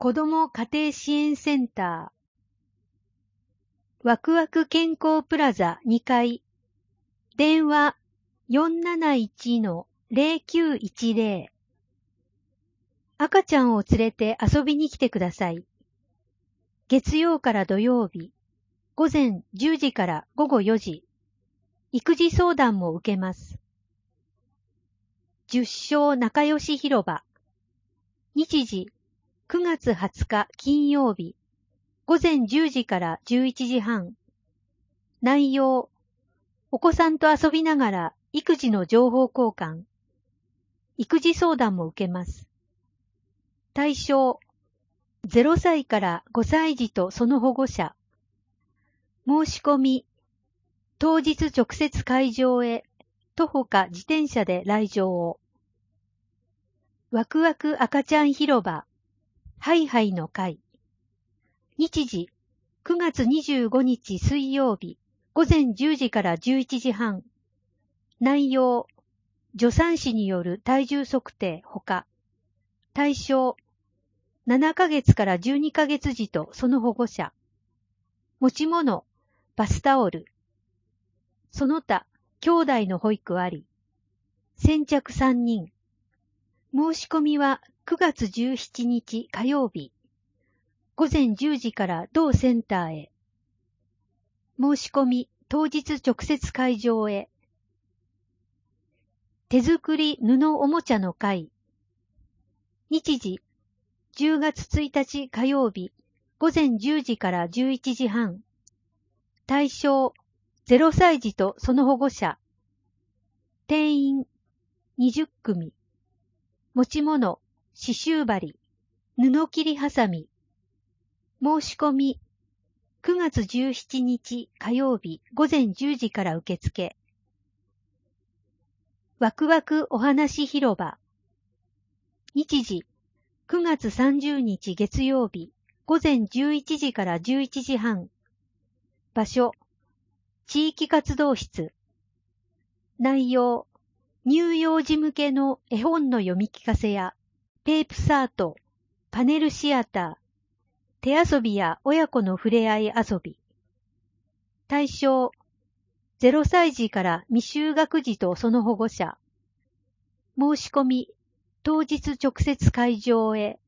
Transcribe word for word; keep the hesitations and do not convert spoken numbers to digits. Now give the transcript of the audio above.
子ども家庭支援センター、ワクワク健康プラザにかい、電話 よんなないちのゼロきゅういちゼロ。赤ちゃんを連れて遊びに来てください。月曜から土曜日、午前じゅうじから午後よじ、育児相談も受けます。十勝仲良し広場、日時くがつはつか金曜日、午前じゅうじからじゅういちじはん。内容、お子さんと遊びながら育児の情報交換、育児相談も受けます。対象、ゼロさいからごさい児とその保護者。申し込み、当日直接会場へ、徒歩か自転車で来場を。ワクワク赤ちゃん広場、ハイハイの会。日時、くがつにじゅうごにち水曜日、午前じゅうじからじゅういちじはん。内容、助産師による体重測定ほか。対象、ななかげつからじゅうにかげつ児とその保護者。持ち物、バスタオル。その他、兄弟の保育あり。先着さんにん。申し込みはくがつじゅうしちにち火曜日。午前じゅうじから同センターへ。申し込み当日直接会場へ。手作り布おもちゃの会。日時、じゅうがつついたち火曜日、午前じゅうじからじゅういちじはん。対象、ゼロさい児とその保護者。定員、にじゅっくみ。持ち物、刺繍針、布切りはさみ。申し込み、くがつじゅうしちにち火曜日午前じゅうじから受付。ワクワクお話広場。日時、くがつさんじゅうにち月曜日午前じゅういちじからじゅういちじはん。場所、地域活動室。内容、乳幼児向けの絵本の読み聞かせや、ペープサート、パネルシアター、手遊びや親子の触れ合い遊び。対象、ゼロさい児から未就学児とその保護者。申し込み、当日直接会場へ。